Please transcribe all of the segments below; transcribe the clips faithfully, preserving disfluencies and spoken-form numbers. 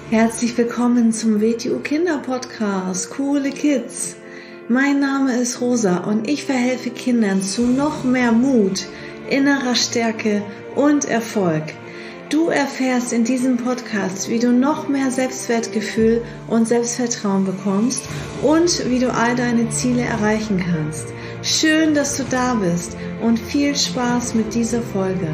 Herzlich willkommen zum W T U Kinder Podcast, coole Kids. Mein Name ist Rosa und ich verhelfe Kindern zu noch mehr Mut, innerer Stärke und Erfolg. Du erfährst in diesem Podcast, wie du noch mehr Selbstwertgefühl und Selbstvertrauen bekommst und wie du all deine Ziele erreichen kannst. Schön, dass du da bist und viel Spaß mit dieser Folge.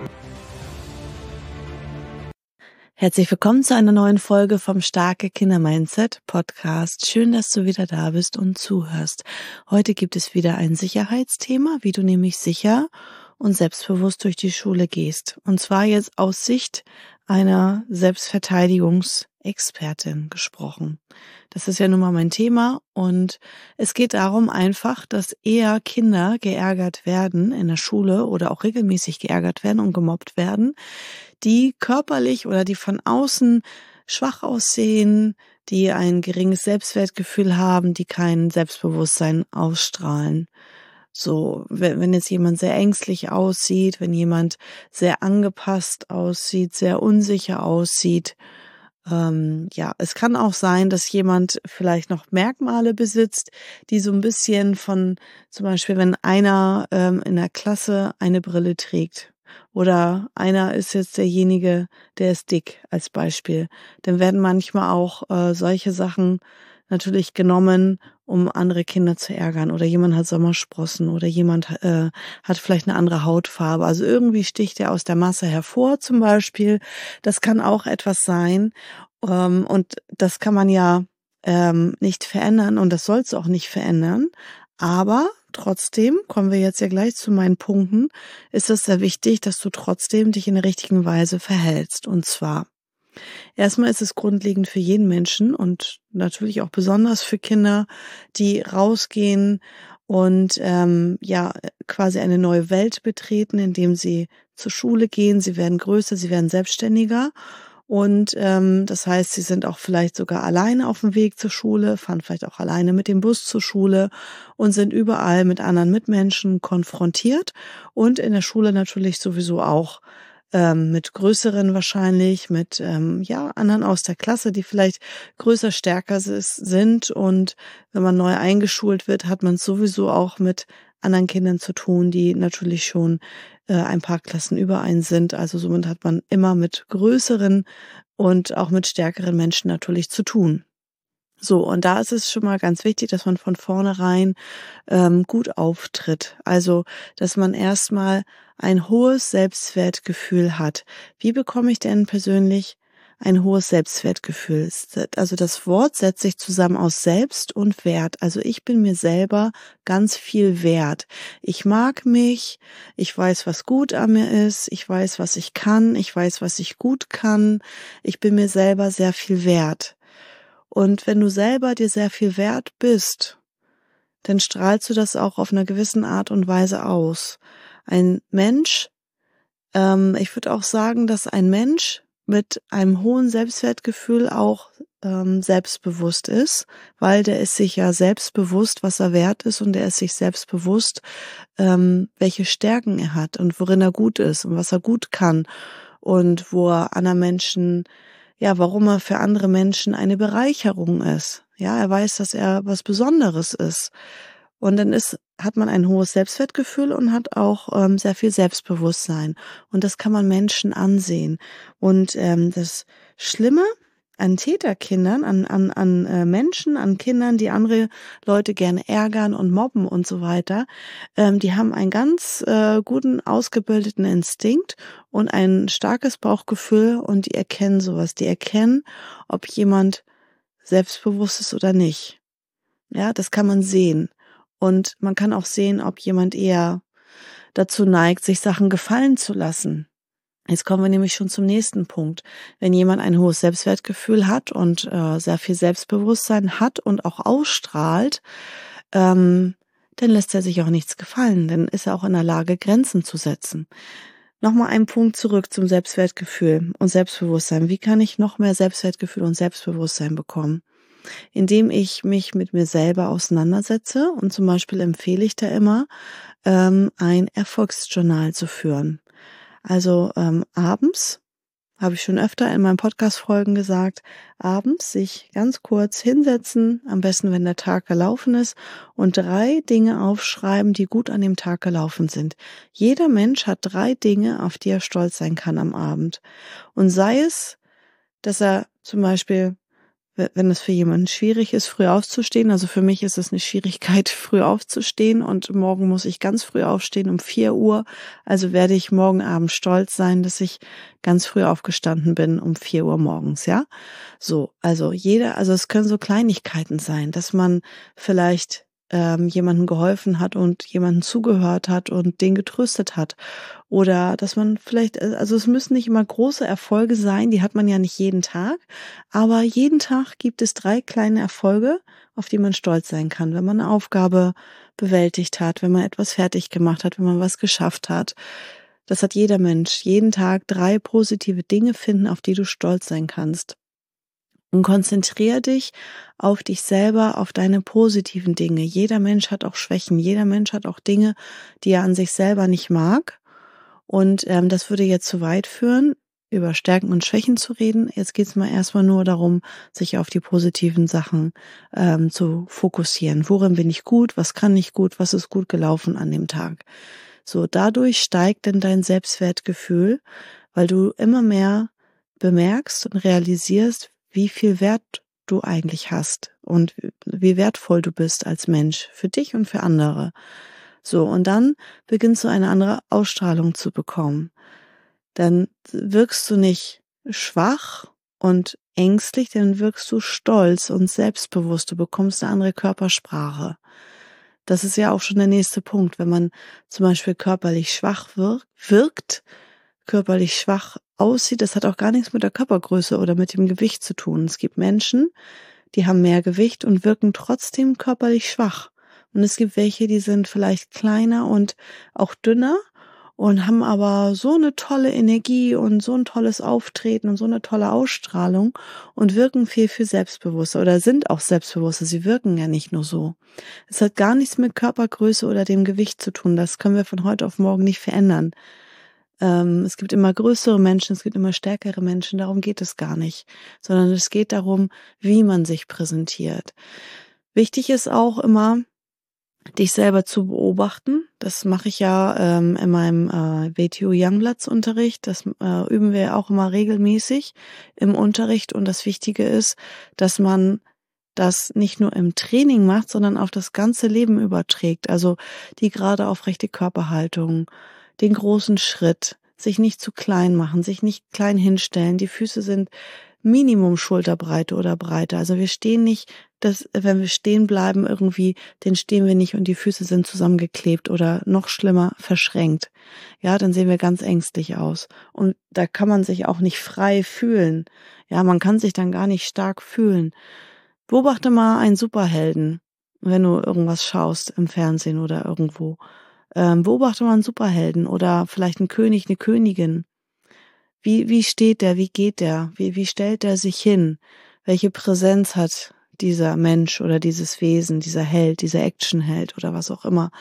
Herzlich willkommen zu einer neuen Folge vom Starke Kinder Mindset Podcast. Schön, dass du wieder da bist und zuhörst. Heute gibt es wieder ein Sicherheitsthema, wie du nämlich sicher und selbstbewusst durch die Schule gehst. Und zwar jetzt aus Sicht einer Selbstverteidigungsexpertin gesprochen. Das ist ja nun mal mein Thema und es geht darum einfach, dass eher Kinder geärgert werden in der Schule oder auch regelmäßig geärgert werden und gemobbt werden, die körperlich oder die von außen schwach aussehen, die ein geringes Selbstwertgefühl haben, die kein Selbstbewusstsein ausstrahlen. So, wenn jetzt jemand sehr ängstlich aussieht, wenn jemand sehr angepasst aussieht, sehr unsicher aussieht, ähm, ja, es kann auch sein, dass jemand vielleicht noch Merkmale besitzt, die so ein bisschen von, zum Beispiel, wenn einer ähm, in der Klasse eine Brille trägt oder einer ist jetzt derjenige, der ist dick als Beispiel, dann werden manchmal auch äh, solche Sachen natürlich genommen, um andere Kinder zu ärgern. Oder jemand hat Sommersprossen oder jemand äh, hat vielleicht eine andere Hautfarbe. Also irgendwie sticht er aus der Masse hervor zum Beispiel. Das kann auch etwas sein. Ähm, und das kann man ja ähm, nicht verändern und das soll es auch nicht verändern. Aber trotzdem, kommen wir jetzt ja gleich zu meinen Punkten, ist es sehr wichtig, dass du trotzdem dich in der richtigen Weise verhältst. Und zwar, erstmal ist es grundlegend für jeden Menschen und natürlich auch besonders für Kinder, die rausgehen und ähm, ja quasi eine neue Welt betreten, indem sie zur Schule gehen. Sie werden größer, sie werden selbstständiger. Und ähm, das heißt, sie sind auch vielleicht sogar alleine auf dem Weg zur Schule, fahren vielleicht auch alleine mit dem Bus zur Schule und sind überall mit anderen Mitmenschen konfrontiert und in der Schule natürlich sowieso auch ähm, mit größeren wahrscheinlich, mit ähm, ja anderen aus der Klasse, die vielleicht größer, stärker sind. Und wenn man neu eingeschult wird, hat man sowieso auch mit anderen Kindern zu tun, die natürlich schon äh, ein paar Klassen über einen sind. Also somit hat man immer mit größeren und auch mit stärkeren Menschen natürlich zu tun. So, und da ist es schon mal ganz wichtig, dass man von vornherein ähm, gut auftritt. Also, dass man erstmal ein hohes Selbstwertgefühl hat. Wie bekomme ich denn persönlich ein hohes Selbstwertgefühl? Also das Wort setzt sich zusammen aus Selbst und Wert. Also ich bin mir selber ganz viel wert. Ich mag mich, ich weiß, was gut an mir ist, ich weiß, was ich kann, ich weiß, was ich gut kann. Ich bin mir selber sehr viel wert. Und wenn du selber dir sehr viel wert bist, dann strahlst du das auch auf einer gewissen Art und Weise aus. Ein Mensch, ähm, ich würde auch sagen, dass ein Mensch mit einem hohen Selbstwertgefühl auch ähm, selbstbewusst ist, weil der ist sich ja selbstbewusst, was er wert ist, und der ist sich selbstbewusst, ähm, welche Stärken er hat und worin er gut ist und was er gut kann und wo er anderen Menschen, ja, warum er für andere Menschen eine Bereicherung ist. Ja, er weiß, dass er was Besonderes ist. Und dann ist, hat man ein hohes Selbstwertgefühl und hat auch ähm, sehr viel Selbstbewusstsein. Und das kann man Menschen ansehen. Und ähm, das Schlimme an Täterkindern, an an an äh, Menschen, an Kindern, die andere Leute gerne ärgern und mobben und so weiter, ähm, die haben einen ganz äh, guten, ausgebildeten Instinkt und ein starkes Bauchgefühl und die erkennen sowas. Die erkennen, ob jemand selbstbewusst ist oder nicht. Ja, das kann man sehen. Und man kann auch sehen, ob jemand eher dazu neigt, sich Sachen gefallen zu lassen. Jetzt kommen wir nämlich schon zum nächsten Punkt. Wenn jemand ein hohes Selbstwertgefühl hat und äh, sehr viel Selbstbewusstsein hat und auch ausstrahlt, ähm, dann lässt er sich auch nichts gefallen. Dann ist er auch in der Lage, Grenzen zu setzen. Nochmal einen Punkt zurück zum Selbstwertgefühl und Selbstbewusstsein. Wie kann ich noch mehr Selbstwertgefühl und Selbstbewusstsein bekommen? Indem ich mich mit mir selber auseinandersetze, und zum Beispiel empfehle ich da immer, ähm, ein Erfolgsjournal zu führen. Also ähm, abends habe ich schon öfter in meinen Podcast-Folgen gesagt, abends sich ganz kurz hinsetzen, am besten, wenn der Tag gelaufen ist, und drei Dinge aufschreiben, die gut an dem Tag gelaufen sind. Jeder Mensch hat drei Dinge, auf die er stolz sein kann am Abend. Und sei es, dass er zum Beispiel, wenn es für jemanden schwierig ist, früh aufzustehen, also für mich ist es eine Schwierigkeit, früh aufzustehen, und morgen muss ich ganz früh aufstehen, um vier Uhr, also werde ich morgen Abend stolz sein, dass ich ganz früh aufgestanden bin, um vier Uhr morgens, ja? So, also jeder, also es können so Kleinigkeiten sein, dass man vielleicht ähm, jemandem geholfen hat und jemanden zugehört hat und den getröstet hat. Oder dass man vielleicht, also es müssen nicht immer große Erfolge sein, die hat man ja nicht jeden Tag, aber jeden Tag gibt es drei kleine Erfolge, auf die man stolz sein kann, wenn man eine Aufgabe bewältigt hat, wenn man etwas fertig gemacht hat, wenn man was geschafft hat. Das hat jeder Mensch. Jeden Tag drei positive Dinge finden, auf die du stolz sein kannst. Und konzentriere dich auf dich selber, auf deine positiven Dinge. Jeder Mensch hat auch Schwächen, jeder Mensch hat auch Dinge, die er an sich selber nicht mag. Und ähm, das würde jetzt zu weit führen, über Stärken und Schwächen zu reden. Jetzt geht es mal erstmal nur darum, sich auf die positiven Sachen ähm, zu fokussieren. Worin bin ich gut? Was kann ich gut? Was ist gut gelaufen an dem Tag? So, dadurch steigt dann dein Selbstwertgefühl, weil du immer mehr bemerkst und realisierst, wie viel Wert du eigentlich hast und wie wertvoll du bist als Mensch für dich und für andere. So, und dann beginnst du eine andere Ausstrahlung zu bekommen. Dann wirkst du nicht schwach und ängstlich, dann wirkst du stolz und selbstbewusst. Du bekommst eine andere Körpersprache. Das ist ja auch schon der nächste Punkt. Wenn man zum Beispiel körperlich schwach wirkt, körperlich schwach aussieht, das hat auch gar nichts mit der Körpergröße oder mit dem Gewicht zu tun. Es gibt Menschen, die haben mehr Gewicht und wirken trotzdem körperlich schwach. Und es gibt welche, die sind vielleicht kleiner und auch dünner und haben aber so eine tolle Energie und so ein tolles Auftreten und so eine tolle Ausstrahlung und wirken viel, viel selbstbewusster oder sind auch selbstbewusster. Sie wirken ja nicht nur so. Es hat gar nichts mit Körpergröße oder dem Gewicht zu tun. Das können wir von heute auf morgen nicht verändern. Ähm, es gibt immer größere Menschen, es gibt immer stärkere Menschen, darum geht es gar nicht, sondern es geht darum, wie man sich präsentiert. Wichtig ist auch immer, dich selber zu beobachten. Das mache ich ja ähm, in meinem äh, W T O Youngbloods-Unterricht. Das äh, üben wir auch immer regelmäßig im Unterricht. Und das Wichtige ist, dass man das nicht nur im Training macht, sondern auf das ganze Leben überträgt. Also die gerade aufrechte Körperhaltung, den großen Schritt, sich nicht zu klein machen, sich nicht klein hinstellen. Die Füße sind Minimum Schulterbreite oder breiter. Also wir stehen nicht, dass, wenn wir stehen bleiben irgendwie, dann stehen wir nicht und die Füße sind zusammengeklebt oder noch schlimmer verschränkt. Ja, dann sehen wir ganz ängstlich aus. Und da kann man sich auch nicht frei fühlen. Ja, man kann sich dann gar nicht stark fühlen. Beobachte mal einen Superhelden, wenn du irgendwas schaust im Fernsehen oder irgendwo. Ähm, beobachte mal einen Superhelden oder vielleicht einen König, eine Königin. Wie, wie steht der? Wie geht der? Wie, wie stellt er sich hin? Welche Präsenz hat dieser Mensch oder dieses Wesen, dieser Held, dieser Actionheld oder was auch immer?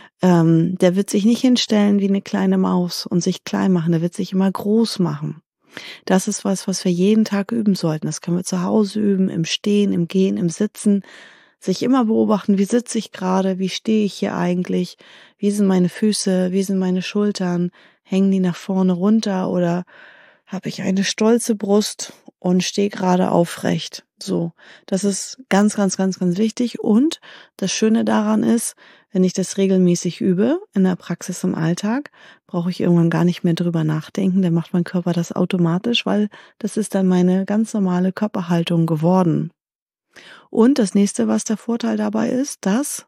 Ähm, der wird sich nicht hinstellen wie eine kleine Maus und sich klein machen. Der wird sich immer groß machen. Das ist was, was wir jeden Tag üben sollten. Das können wir zu Hause üben, im Stehen, im Gehen, im Sitzen. Sich immer beobachten, wie sitze ich gerade, wie stehe ich hier eigentlich, wie sind meine Füße, wie sind meine Schultern, hängen die nach vorne runter oder habe ich eine stolze Brust und stehe gerade aufrecht. So, das ist ganz, ganz, ganz, ganz wichtig. Und das Schöne daran ist, wenn ich das regelmäßig übe, in der Praxis im Alltag, brauche ich irgendwann gar nicht mehr drüber nachdenken, dann macht mein Körper das automatisch, weil das ist dann meine ganz normale Körperhaltung geworden. Und das nächste, was der Vorteil dabei ist, dass,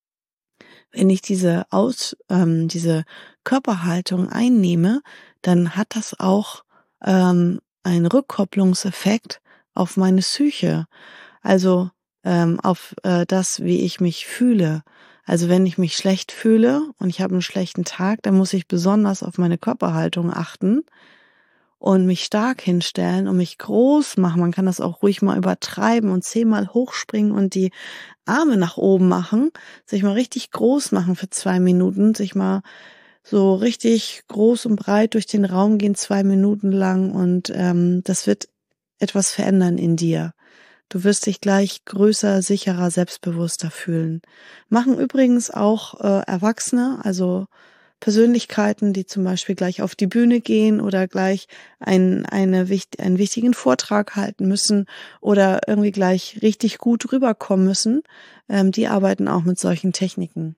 wenn ich diese Aus, ähm, diese Körperhaltung einnehme, dann hat das auch ähm, einen Rückkopplungseffekt auf meine Psyche, also ähm, auf äh, das, wie ich mich fühle. Also wenn ich mich schlecht fühle und ich habe einen schlechten Tag, dann muss ich besonders auf meine Körperhaltung achten und mich stark hinstellen und mich groß machen. Man kann das auch ruhig mal übertreiben und zehnmal hochspringen und die Arme nach oben machen, sich mal richtig groß machen für zwei Minuten, sich mal so richtig groß und breit durch den Raum gehen, zwei Minuten lang, und ähm, das wird etwas verändern in dir. Du wirst dich gleich größer, sicherer, selbstbewusster fühlen. Machen übrigens auch äh, Erwachsene, also Persönlichkeiten, die zum Beispiel gleich auf die Bühne gehen oder gleich ein, eine, einen wichtigen Vortrag halten müssen oder irgendwie gleich richtig gut rüberkommen müssen, ähm, die arbeiten auch mit solchen Techniken.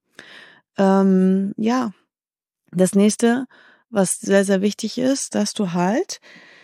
Ähm, ja, das nächste, was sehr, sehr wichtig ist, dass du halt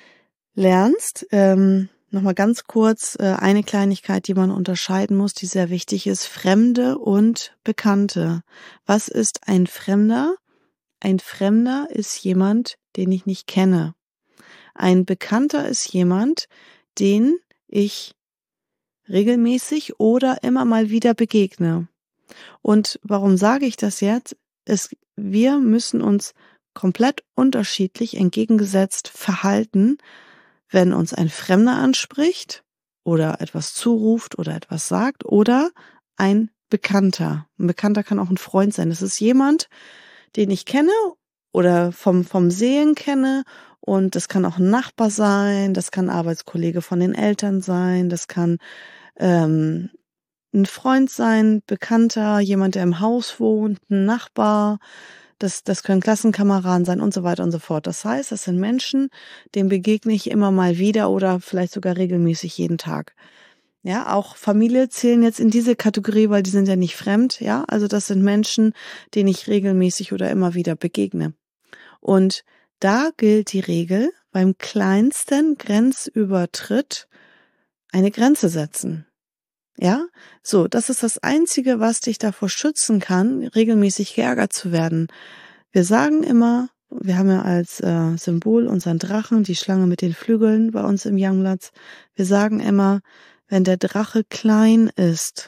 lernst, ähm, nochmal ganz kurz äh, eine Kleinigkeit, die man unterscheiden muss, die sehr wichtig ist: Fremde und Bekannte. Was ist ein Fremder? Ein Fremder ist jemand, den ich nicht kenne. Ein Bekannter ist jemand, den ich regelmäßig oder immer mal wieder begegne. Und warum sage ich das jetzt? Es, wir müssen uns komplett unterschiedlich, entgegengesetzt verhalten, wenn uns ein Fremder anspricht oder etwas zuruft oder etwas sagt, oder ein Bekannter. Ein Bekannter kann auch ein Freund sein. Das ist jemand, den ich kenne oder vom, vom Sehen kenne, und das kann auch ein Nachbar sein, das kann ein Arbeitskollege von den Eltern sein, das kann ähm, ein Freund sein, Bekannter, jemand, der im Haus wohnt, ein Nachbar, das, das können Klassenkameraden sein und so weiter und so fort. Das heißt, das sind Menschen, denen begegne ich immer mal wieder oder vielleicht sogar regelmäßig jeden Tag. Ja, auch Familie zählen jetzt in diese Kategorie, weil die sind ja nicht fremd, ja. Also das sind Menschen, denen ich regelmäßig oder immer wieder begegne. Und da gilt die Regel: beim kleinsten Grenzübertritt eine Grenze setzen. Ja, so, das ist das Einzige, was dich davor schützen kann, regelmäßig geärgert zu werden. Wir sagen immer, wir haben ja als äh, Symbol unseren Drachen, die Schlange mit den Flügeln bei uns im Youngblatts. Wir sagen immer, wenn der Drache klein ist,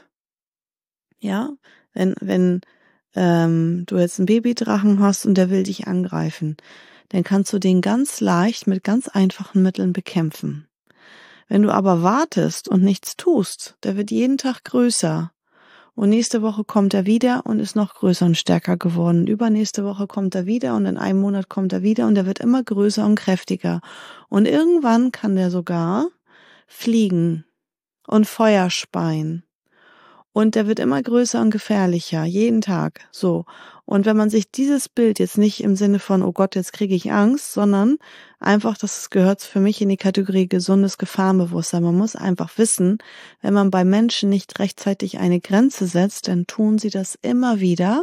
ja, wenn wenn ähm, du jetzt einen Babydrachen hast und der will dich angreifen, dann kannst du den ganz leicht mit ganz einfachen Mitteln bekämpfen. Wenn du aber wartest und nichts tust, der wird jeden Tag größer. Und nächste Woche kommt er wieder und ist noch größer und stärker geworden. Übernächste Woche kommt er wieder und in einem Monat kommt er wieder und er wird immer größer und kräftiger. Und irgendwann kann der sogar fliegen und Feuer speien. Und der wird immer größer und gefährlicher, jeden Tag. So. Und wenn man sich dieses Bild jetzt nicht im Sinne von, oh Gott, jetzt kriege ich Angst, sondern einfach, das gehört für mich in die Kategorie gesundes Gefahrenbewusstsein. Man muss einfach wissen, wenn man bei Menschen nicht rechtzeitig eine Grenze setzt, dann tun sie das immer wieder.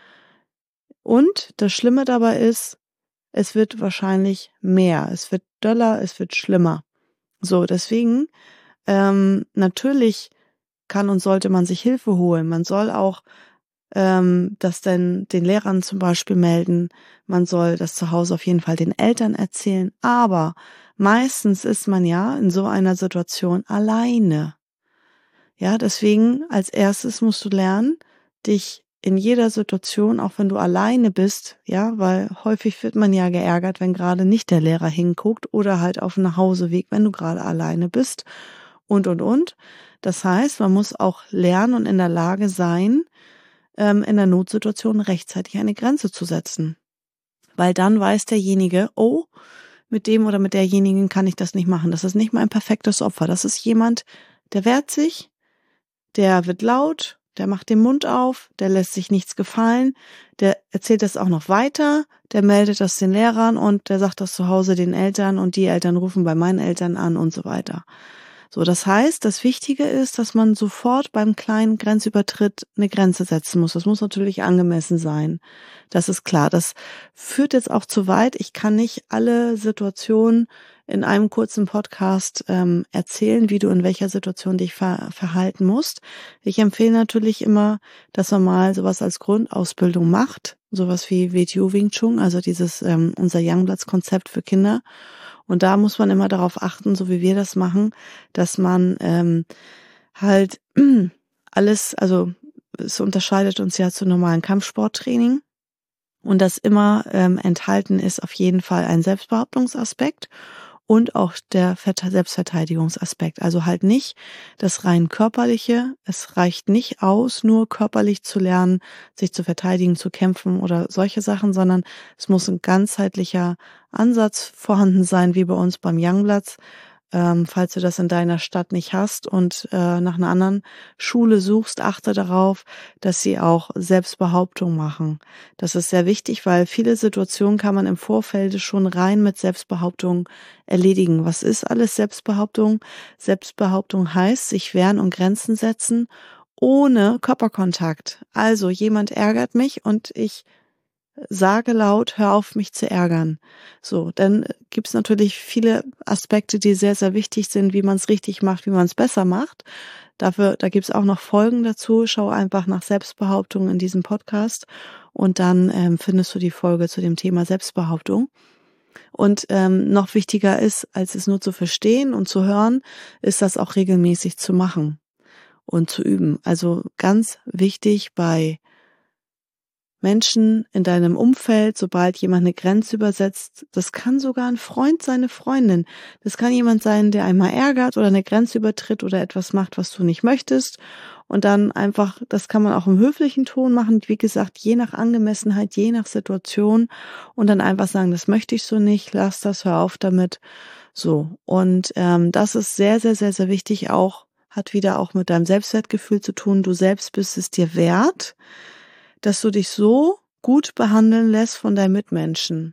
Und das Schlimme dabei ist, es wird wahrscheinlich mehr. Es wird doller, es wird schlimmer. So, deswegen, ähm, natürlich kann und sollte man sich Hilfe holen. Man soll auch ähm, das denn den Lehrern zum Beispiel melden. Man soll das zu Hause auf jeden Fall den Eltern erzählen. Aber meistens ist man ja in so einer Situation alleine. Ja, deswegen als erstes musst du lernen, dich in jeder Situation, auch wenn du alleine bist, ja, weil häufig wird man ja geärgert, wenn gerade nicht der Lehrer hinguckt, oder halt auf dem Nachhauseweg, wenn du gerade alleine bist, und, und, und. Das heißt, man muss auch lernen und in der Lage sein, ähm, in der Notsituation rechtzeitig eine Grenze zu setzen. Weil dann weiß derjenige, oh, mit dem oder mit derjenigen kann ich das nicht machen. Das ist nicht mein perfektes Opfer. Das ist jemand, der wehrt sich, der wird laut, der macht den Mund auf, der lässt sich nichts gefallen, der erzählt das auch noch weiter, der meldet das den Lehrern und der sagt das zu Hause den Eltern und die Eltern rufen bei meinen Eltern an und so weiter. So, das heißt, das Wichtige ist, dass man sofort beim kleinen Grenzübertritt eine Grenze setzen muss. Das muss natürlich angemessen sein. Das ist klar. Das führt jetzt auch zu weit. Ich kann nicht alle Situationen in einem kurzen Podcast ähm, erzählen, wie du in welcher Situation dich ver- verhalten musst. Ich empfehle natürlich immer, dass man mal sowas als Grundausbildung macht. Sowas wie W T O Wing Chun, also dieses ähm, unser Youngblatts-Konzept für Kinder. Und da muss man immer darauf achten, so wie wir das machen, dass man ähm, halt alles, also es unterscheidet uns ja zu normalen Kampfsporttraining, und das immer ähm, enthalten ist auf jeden Fall ein Selbstbehauptungsaspekt und auch der Selbstverteidigungsaspekt. Also halt nicht das rein körperliche. Es reicht nicht aus, nur körperlich zu lernen, sich zu verteidigen, zu kämpfen oder solche Sachen, sondern es muss ein ganzheitlicher Ansatz vorhanden sein, wie bei uns beim Youngblatts. Ähm, falls du das in deiner Stadt nicht hast und äh, nach einer anderen Schule suchst, achte darauf, dass sie auch Selbstbehauptung machen. Das ist sehr wichtig, weil viele Situationen kann man im Vorfeld schon rein mit Selbstbehauptung erledigen. Was ist alles Selbstbehauptung? Selbstbehauptung heißt, sich wehren und Grenzen setzen ohne Körperkontakt. Also jemand ärgert mich und ich sage laut, hör auf, mich zu ärgern. So, dann gibt's natürlich viele Aspekte, die sehr, sehr wichtig sind, wie man es richtig macht, wie man es besser macht. Dafür, da gibt's auch noch Folgen dazu. Schau einfach nach Selbstbehauptung in diesem Podcast und dann ähm, findest du die Folge zu dem Thema Selbstbehauptung. Und ähm, noch wichtiger ist, als es nur zu verstehen und zu hören, ist das auch regelmäßig zu machen und zu üben. Also ganz wichtig bei Menschen in deinem Umfeld, sobald jemand eine Grenze übersetzt, das kann sogar ein Freund sein, eine Freundin. Das kann jemand sein, der einmal ärgert oder eine Grenze übertritt oder etwas macht, was du nicht möchtest. Und dann einfach, das kann man auch im höflichen Ton machen, wie gesagt, je nach Angemessenheit, je nach Situation. Und dann einfach sagen, das möchte ich so nicht, lass das, hör auf damit. So, und ähm, das ist sehr, sehr, sehr, sehr wichtig, auch, hat wieder auch mit deinem Selbstwertgefühl zu tun. Du selbst bist es dir wert, dass du dich so gut behandeln lässt von deinen Mitmenschen.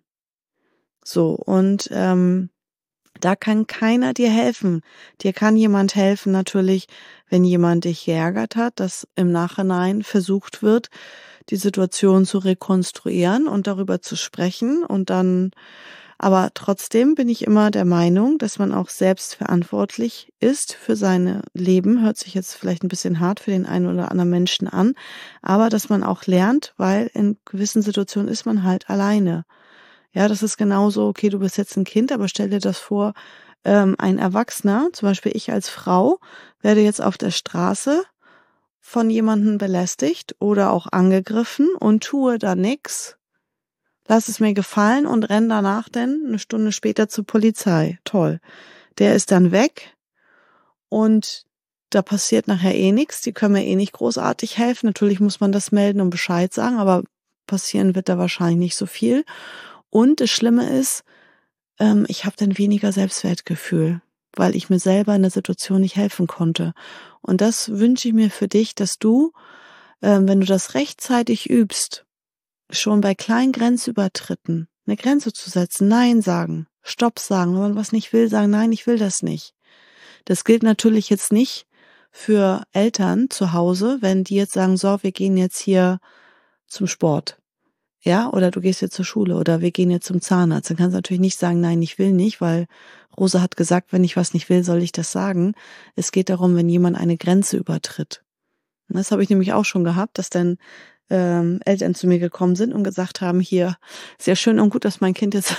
So, und ähm, da kann keiner dir helfen. Dir kann jemand helfen natürlich, wenn jemand dich geärgert hat, dass im Nachhinein versucht wird, die Situation zu rekonstruieren und darüber zu sprechen und dann. Aber trotzdem bin ich immer der Meinung, dass man auch selbst verantwortlich ist für sein Leben. Hört sich jetzt vielleicht ein bisschen hart für den einen oder anderen Menschen an, aber dass man auch lernt, weil in gewissen Situationen ist man halt alleine. Ja, das ist genauso, okay, du bist jetzt ein Kind, aber stell dir das vor, ähm, ein Erwachsener, zum Beispiel ich als Frau, werde jetzt auf der Straße von jemandem belästigt oder auch angegriffen und tue da nix. Lass es mir gefallen und renn danach dann eine Stunde später zur Polizei. Toll. Der ist dann weg und da passiert nachher eh nichts. Die können mir eh nicht großartig helfen. Natürlich muss man das melden und Bescheid sagen, aber passieren wird da wahrscheinlich nicht so viel. Und das Schlimme ist, ähm, ich habe dann weniger Selbstwertgefühl, weil ich mir selber in der Situation nicht helfen konnte. Und das wünsche ich mir für dich, dass du, ähm, wenn du das rechtzeitig übst, schon bei kleinen Grenzübertritten eine Grenze zu setzen, Nein sagen, Stopp sagen, wenn man was nicht will, sagen, nein, ich will das nicht. Das gilt natürlich jetzt nicht für Eltern zu Hause, wenn die jetzt sagen, so, wir gehen jetzt hier zum Sport, ja, oder du gehst jetzt zur Schule oder wir gehen jetzt zum Zahnarzt. Dann kannst du natürlich nicht sagen, nein, ich will nicht, weil Rosa hat gesagt, wenn ich was nicht will, soll ich das sagen. Es geht darum, wenn jemand eine Grenze übertritt. Und das habe ich nämlich auch schon gehabt, dass dann ähm, Eltern zu mir gekommen sind und gesagt haben, hier, sehr schön und gut, dass mein Kind jetzt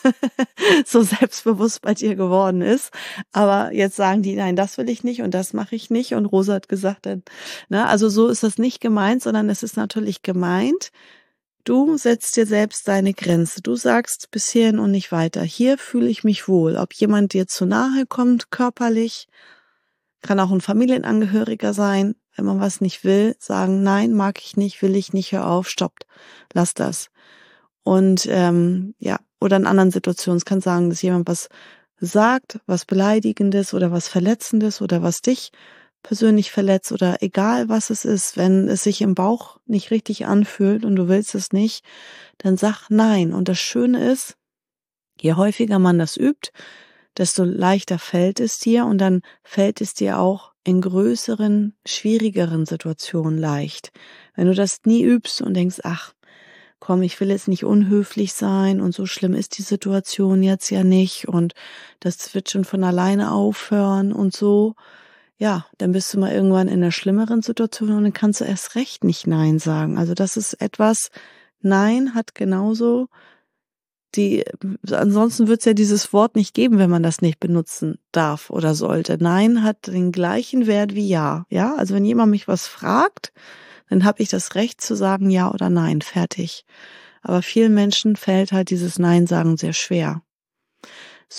so selbstbewusst bei dir geworden ist, aber jetzt sagen die, nein, das will ich nicht und das mache ich nicht und Rosa hat gesagt, dann, ne, also so ist das nicht gemeint, sondern es ist natürlich gemeint, du setzt dir selbst deine Grenze, du sagst bis hierhin und nicht weiter, hier fühle ich mich wohl, ob jemand dir zu nahe kommt, körperlich, kann auch ein Familienangehöriger sein. Wenn man was nicht will, sagen, nein, mag ich nicht, will ich nicht, hör auf, stoppt, lass das. Und ähm, ja, oder in anderen Situationen, es kann sagen, dass jemand was sagt, was Beleidigendes oder was Verletzendes oder was dich persönlich verletzt oder egal was es ist, wenn es sich im Bauch nicht richtig anfühlt und du willst es nicht, dann sag nein. Und das Schöne ist, je häufiger man das übt, desto leichter fällt es dir und dann fällt es dir auch in größeren, schwierigeren Situationen leicht. Wenn du das nie übst und denkst, ach, komm, ich will jetzt nicht unhöflich sein und so schlimm ist die Situation jetzt ja nicht und das wird schon von alleine aufhören und so, ja, dann bist du mal irgendwann in einer schlimmeren Situation und dann kannst du erst recht nicht Nein sagen. Also das ist etwas, Nein hat genauso die, ansonsten wird es ja dieses Wort nicht geben, wenn man das nicht benutzen darf oder sollte. Nein hat den gleichen Wert wie Ja. Ja, also wenn jemand mich was fragt, dann habe ich das Recht zu sagen Ja oder Nein, fertig. Aber vielen Menschen fällt halt dieses Nein sagen sehr schwer. So,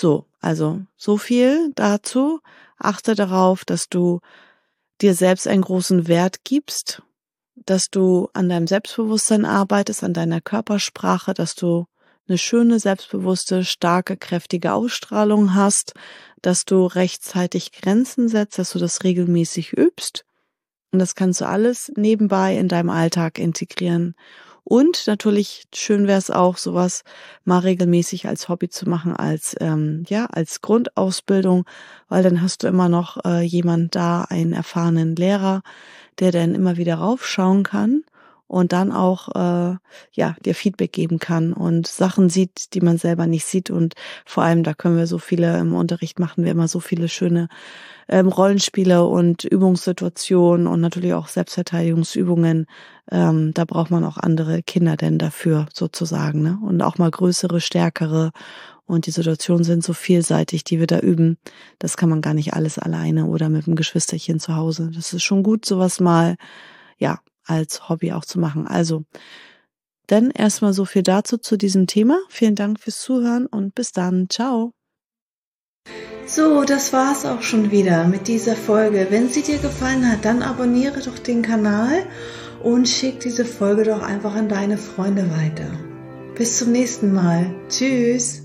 also so viel dazu. Achte darauf, dass du dir selbst einen großen Wert gibst, dass du an deinem Selbstbewusstsein arbeitest, an deiner Körpersprache, dass du eine schöne, selbstbewusste, starke, kräftige Ausstrahlung hast, dass du rechtzeitig Grenzen setzt, dass du das regelmäßig übst. Und das kannst du alles nebenbei in deinem Alltag integrieren. Und natürlich schön wäre es auch, sowas mal regelmäßig als Hobby zu machen, als ähm, ja als Grundausbildung, weil dann hast du immer noch äh, jemand da, einen erfahrenen Lehrer, der dann immer wieder raufschauen kann und dann auch äh, ja dir Feedback geben kann und Sachen sieht, die man selber nicht sieht. Und vor allem, da können wir so viele im Unterricht machen wir immer so viele schöne ähm, Rollenspiele und Übungssituationen und natürlich auch Selbstverteidigungsübungen. Ähm, da braucht man auch andere Kinder denn dafür sozusagen, ne? Und auch mal größere, stärkere. Und die Situationen sind so vielseitig, die wir da üben. Das kann man gar nicht alles alleine oder mit einem Geschwisterchen zu Hause. Das ist schon gut, sowas mal, ja, als Hobby auch zu machen. Also, dann erstmal so viel dazu zu diesem Thema. Vielen Dank fürs Zuhören und bis dann. Ciao. So, das war's auch schon wieder mit dieser Folge. Wenn sie dir gefallen hat, dann abonniere doch den Kanal und schick diese Folge doch einfach an deine Freunde weiter. Bis zum nächsten Mal. Tschüss.